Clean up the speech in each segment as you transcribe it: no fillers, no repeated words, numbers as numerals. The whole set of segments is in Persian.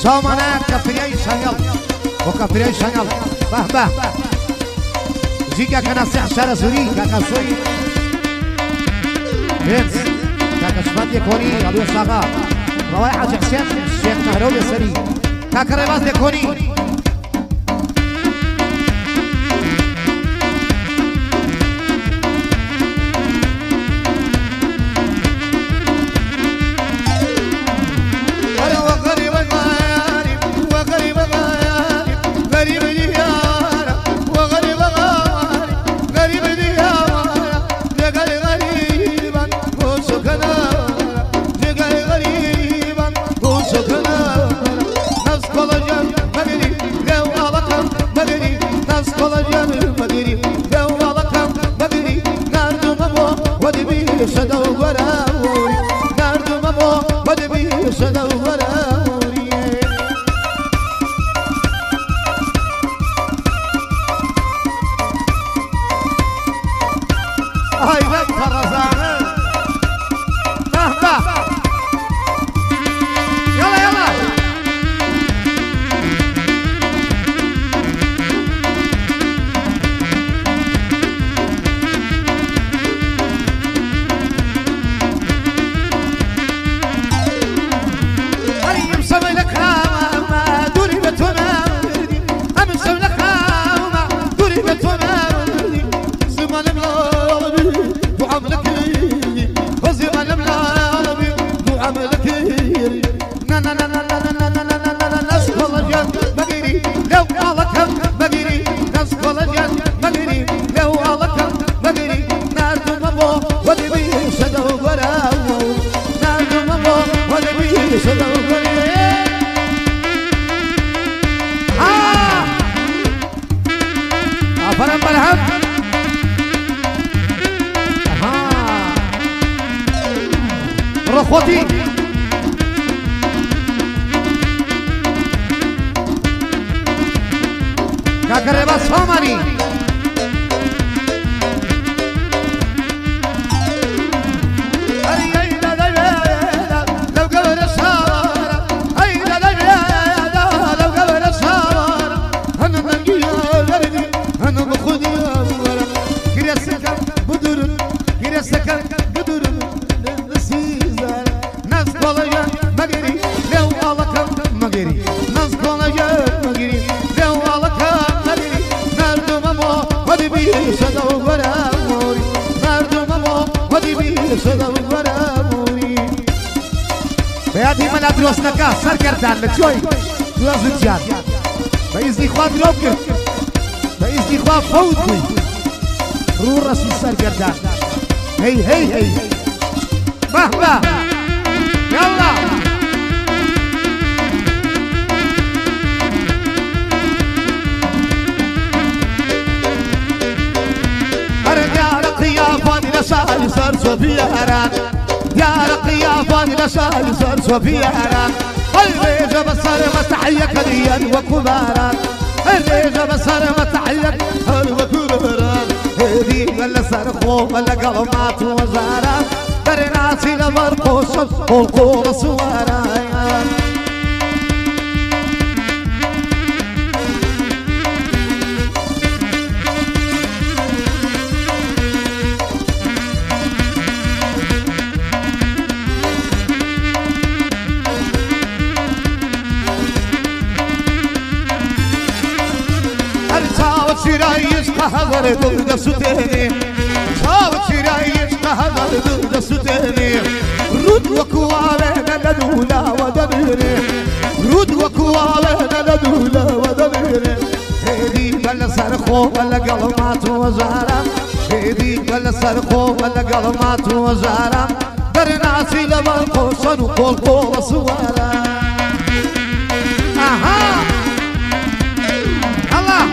سامانه کفریای شنگل و کفریای شنگل به به زیگه که نصیح شهر سوری که کسوی هنس که کشمت یکونی علیو ساقا روای حاج حسین شیخ مهرود سری که کرباز یکونی رخوتي كاكربا صوماني بيادي من أدرس نكا سر كردان لشوي دوازن جان بإذن إخوة دروب كرد بإذن إخوة فوت بي رو رسول سر كردان هي هي هي مهما يلا أرجع لقيافان لسال سر صبياران يا رقيا فاني لسال سر صبياران الريجة بصر متحيك ليا وكباران الريجة بصر متحيك وكباران هذي ولا سرخو ولا قلمات وزاران درناسي لبرقوش والقول سواران شرايش قهر ضد ستاني صاوت شرايش قهر ضد ستاني رد وكوالنا لدولا ودبري رد وكوالنا لدولا ودبري هدي بلا صرخو ولا قلمات وزارة هدي بلا صرخو ولا قلمات وزارة درناسي لبرقوشن وقول قول سوارة اها الله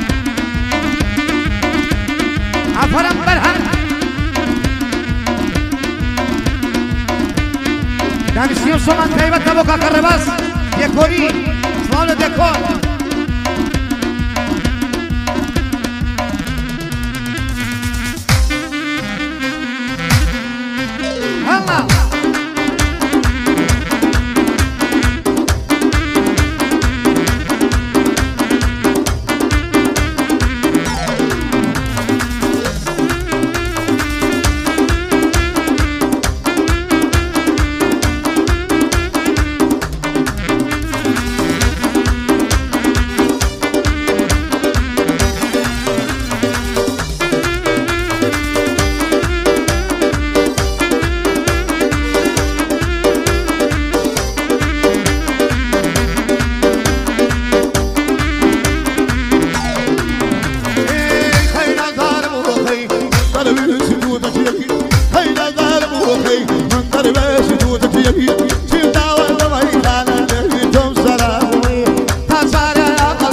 عفرم برهن دانشیو سومن قیمت نبوکا کرباس یکوری سلام دکور الله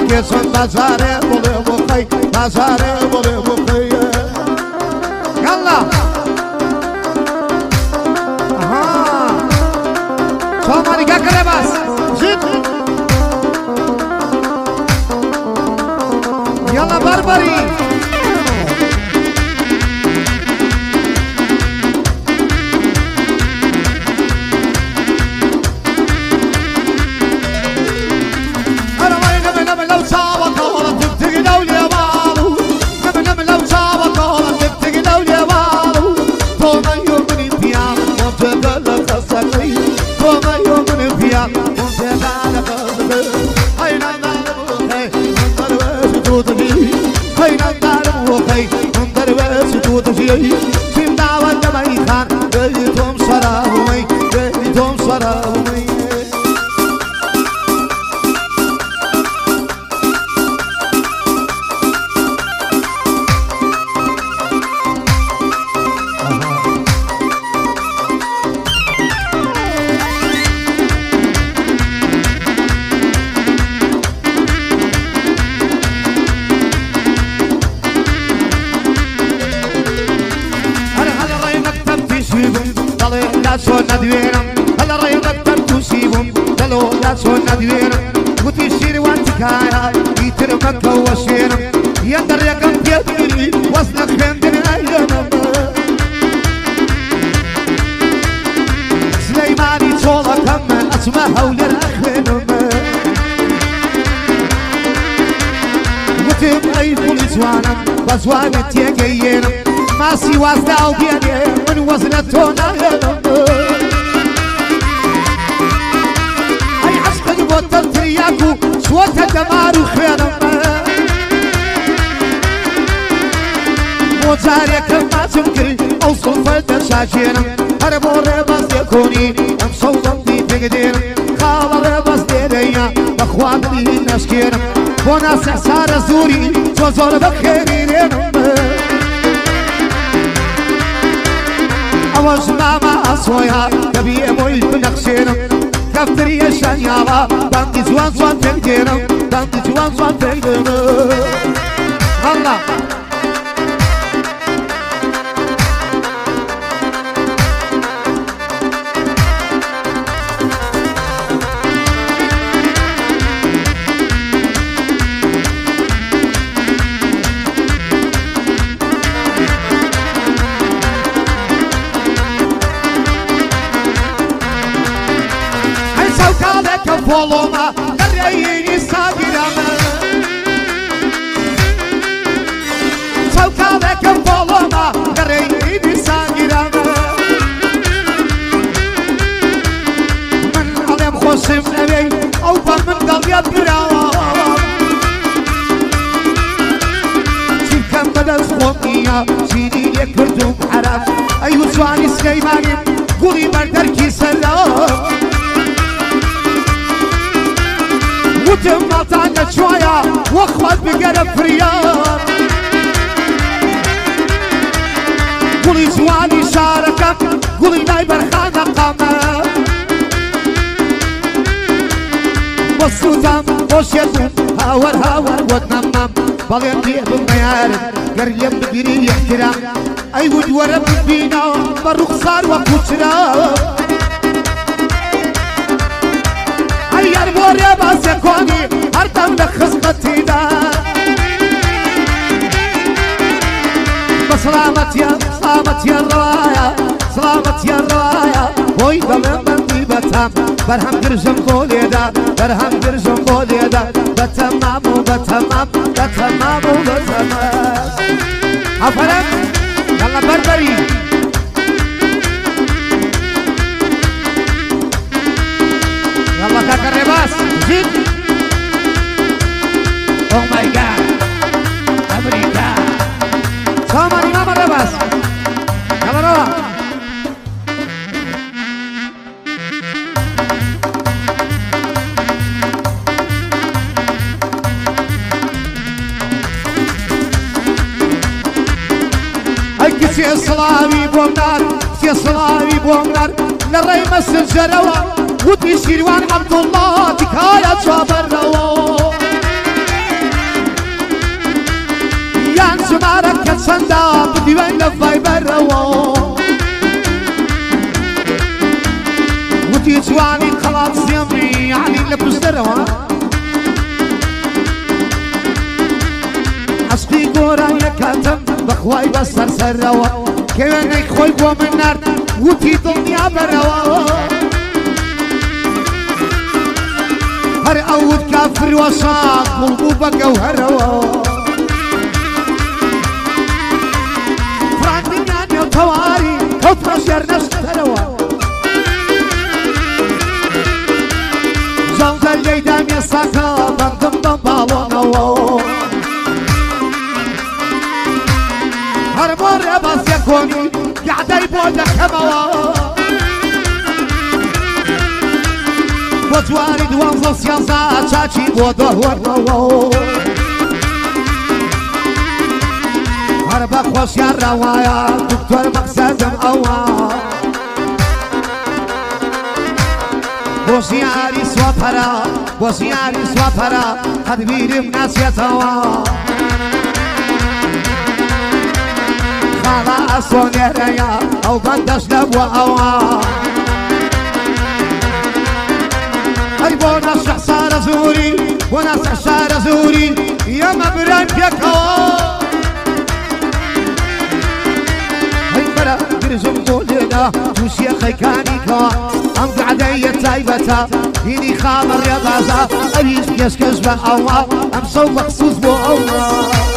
كيسون بازاري بولي بوخي بازاري بولي بوخي يلا شو مالك يا بس زيد يلا بربري بزوانت يجينا ما سي واسداو بيدي من وزنتونا اي عشق بوتر ترياكو صوت دمار وخيرم موزاريك ما تمكري اوصل فرد شاشينا هربو رباس يكوني امصوصم دي تقدينا خاضر رباس ديدينا بخواتني نشكينا وناس احسار زوري وزور بخيرين أوش ماما أصويها كبيه مويل بنقشينا كفتري الشنيابا باندي جوان جوان تنكينا باندي جوان جوان تنكينا الله Poloma, Reyni Sagirama Çalkaveke Poloma, Reyni Sagirama من علم خوشم نبي أو بمن قلبي براوا شي كم بدس خومية شيني يكردم حرام أيو زواني سليماني قولي بردركي سلام وتم مطعنا شوية واخوات بقرب فريار قولي زواني شاركك قولي نايبر خانة قامة والصوتام وشيتم هاور هاور وتنمم بالين دي بميارب قريب بقري احترام اي ود ورب بينا بالرخصار وكتراب هيا الموريا باسكوني هردم لخصقتي دا بسلامت يا الرواية سلامت يا الرواية وي دلم بندي بتام برهم قرجم بوليدا برهم قرجم بوليدا بتمام وبتمام بتمام وبتمام عفرك يلا بربري يلا كاكا الرباس زيد اوه ماي جاد امريكا سامر امام الرباس يلا روح هاي كسي الصلاوي بومنار كسي الصلاوي بومنار للري مسل جروا ودي شيروان عبد الله تكايا شابر روا چەندا بدیوەی لە ڤایبەرەوە وتی جوانی قەڵات زێمی یعنی لە پشتەرەوە عشقی گۆرانیەکەتم بەخوای بەسەر سەرەوە کەوێنەی خۆی بۆ من نارد وتی دڵنیا بەرەوە هەر ئەوت کافر وەشاک گوڵ بوو بە گەوهەرەوە فراندنیان نێو تەواری کەوتمە ژێر نەشتەرەوە ژەڵدە لێیدا مێساکە بەندم بەم باڵۆنەوە هەر بۆ ڕێبەزیە کۆنی گعدەی بۆ دەکەمەوە بۆ جواری دوانزە و سیانزە چاچی بۆ دۆهوەرەوە هەر بە خۆشیان ڕەوایە دکتۆر مەقسەدم ئەوە بۆ ژیاری سوپەرە بۆ ژیاری سوپەرە هەدبیرم ناچێتەوە خاڵە ئەسۆنێرەیە ئەو بەندەش نەبووە ئەوە ئەی بۆ نەشە شارە زووری بۆ نەشە شارە زووری ئێمە بران پێکەوە ئەی بەرە گرژم بۆ لێدا تووشیە خەیکانیکەوە ئەم گعدەیە تایبەتە بینی خاڵە ڕێبازە ئەویش پێشکەش بە ئەوە ئەم شەو مەخسووس بۆ ئەوە